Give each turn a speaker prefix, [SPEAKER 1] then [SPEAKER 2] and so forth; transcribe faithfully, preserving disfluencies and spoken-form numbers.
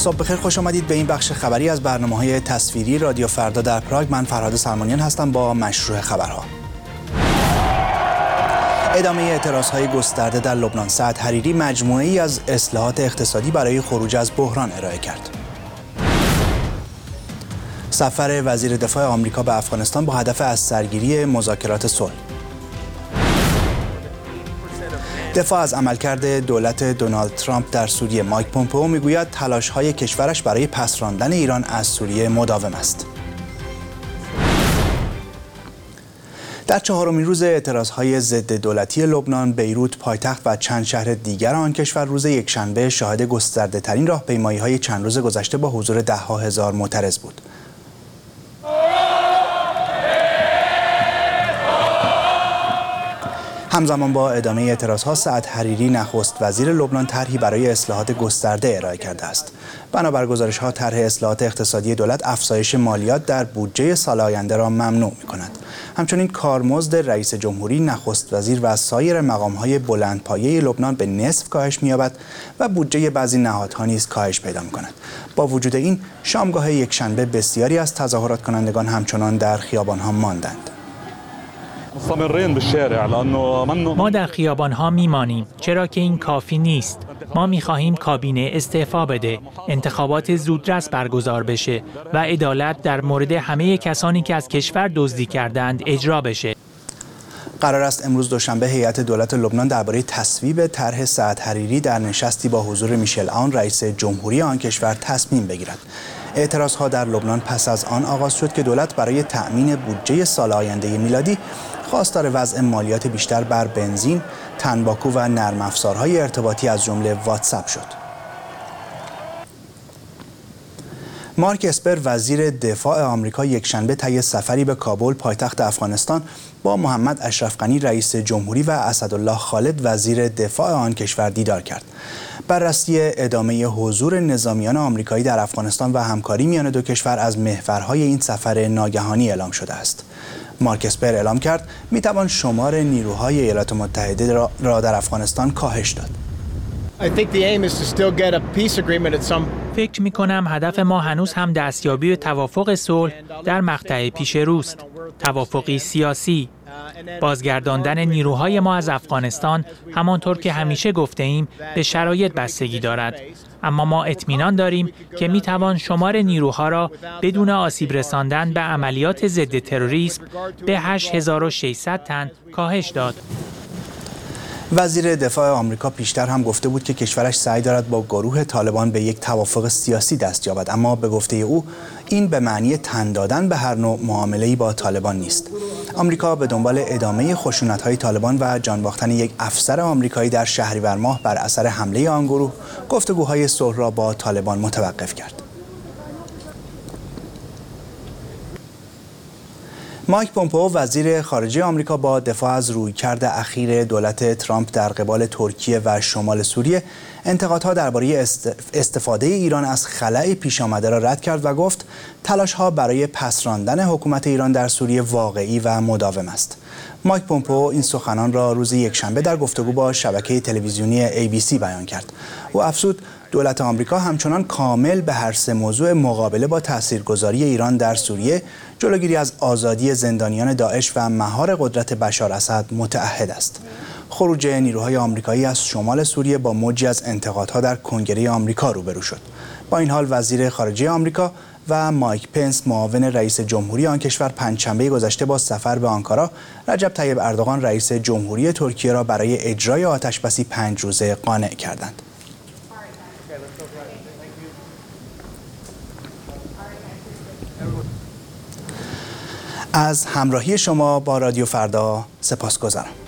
[SPEAKER 1] صبح بخیر، خوش آمدید به این بخش خبری از برنامه‌های تصویری رادیو فردا در پراگ. من فرهاد سلمانیان هستم با مشروع خبرها. ادامه اعتراضهای گسترده در لبنان. سعد حریری مجموعه‌ای از اصلاحات اقتصادی برای خروج از بحران ارائه کرد. سفر وزیر دفاع آمریکا به افغانستان با هدف از سرگیری مذاکرات صلح. دفاع از عملکرد دولت دونالد ترامپ در سوریه. مایک پومپئو میگوید تلاش‌های کشورش برای پس راندن ایران از سوریه مداوم است. در چهارمین روز اعتراضهای ضد دولتی لبنان، بیروت پایتخت و چند شهر دیگر آن کشور روز یکشنبه شاهد گسترده‌ترین راهپیمایی‌های چند روز گذشته با حضور ده‌ها هزار معترض بود. همزمان با ادامه اعتراضها، سعد حریری نخست وزیر لبنان طرحی برای اصلاحات گسترده ارائه کرده است. بنابر گزارش‌ها طرح اصلاحات اقتصادی دولت افزایش مالیات در بودجه سال آینده را ممنوع می‌کند. همچنین کارمزد رئیس جمهوری، نخست وزیر و سایر مقام‌های بلندپایه لبنان به نصف کاهش می‌یابد و بودجه بعضی نهادها نیز کاهش پیدا می‌کند. با وجود این، شامگاه یکشنبه بسیاری از تظاهرات کنندگان همچنان در خیابان‌ها ماندند.
[SPEAKER 2] ما در خیابان‌ها میمانیم، چرا که این کافی نیست. ما می‌خواهیم کابینه استعفا بده، انتخابات زودرس برگزار بشه و عدالت در مورد همه کسانی که از کشور دزدی کردند اجرا بشه.
[SPEAKER 1] قرار است امروز دوشنبه هیئت دولت لبنان درباره تصویب طرح سعد حریری در نشستی با حضور میشل عون رئیس جمهوری آن کشور تصمیم بگیرد. اعتراضها در لبنان پس از آن آغاز شد که دولت برای تأمین بودجه سال آینده میلادی خواستار وضع مالیات بیشتر بر بنزین، تنباکو و نرم افزارهای ارتباطی از جمله واتساپ شد. مارک اسپر وزیر دفاع آمریکا یکشنبه طی سفری به کابل پایتخت افغانستان با محمد اشرف غنی رئیس جمهوری و اسدالله خالد وزیر دفاع آن کشور دیدار کرد. بررسی ادامه حضور نظامیان آمریکایی در افغانستان و همکاری میان دو کشور از محورهای این سفر ناگهانی اعلام شده است. مارک اسپر اعلام کرد میتوان شمار نیروهای ایالات متحده را در افغانستان کاهش داد.
[SPEAKER 2] فکر می کنم هدف ما هنوز هم دستیابی به توافق صلح در مقطع پیش روست. توافقی سیاسی. بازگرداندن نیروهای ما از افغانستان همانطور که همیشه گفته ایم به شرایط بستگی دارد. اما ما اطمینان داریم که می توان شمار نیروها را بدون آسیب رساندن به عملیات ضد تروریسم به هشت هزار و ششصد تن کاهش داد.
[SPEAKER 1] وزیر دفاع آمریکا پیشتر هم گفته بود که کشورش سعی دارد با گروه طالبان به یک توافق سیاسی دست یابد، اما به گفته او این به معنی تن دادن به هر نوع معامله‌ای با طالبان نیست. آمریکا به دنبال ادامه خشونت‌های طالبان و جان باختن یک افسر آمریکایی در شهریور ماه بر اثر حمله آن گروه، گفتگوهای صلح را با طالبان متوقف کرد. مایک پومپئو وزیر خارجه آمریکا با دفاع از رویکرد اخیر دولت ترامپ در قبال ترکیه و شمال سوریه انتقادها درباره استفاده ایران از خلأ پیش آمده را رد کرد و گفت تلاش‌ها برای پس راندن حکومت ایران در سوریه واقعی و مداوم است. مایک پومپئو این سخنان را روز یکشنبه در گفتگو با شبکه تلویزیونی ای بی سی بیان کرد. او افزود دولت آمریکا همچنان کامل به هر سه موضوع مقابله با تاثیرگذاری ایران در سوریه، جلوگیری از آزادی زندانیان داعش و مهار قدرت بشار اسد متعهد است. خروج نیروهای آمریکایی از شمال سوریه با موجی از انتقادها در کنگره آمریکا روبرو شد. با این حال وزیر خارجه آمریکا و مایک پنس معاون رئیس جمهوری آن کشور پنجشنبه گذشته با سفر به آنکارا رجب طیب اردوغان رئیس جمهوری ترکیه را برای اجرای آتشبسی پنج روزه قانع کردند. از همراهی شما با رادیو فردا سپاسگزارم.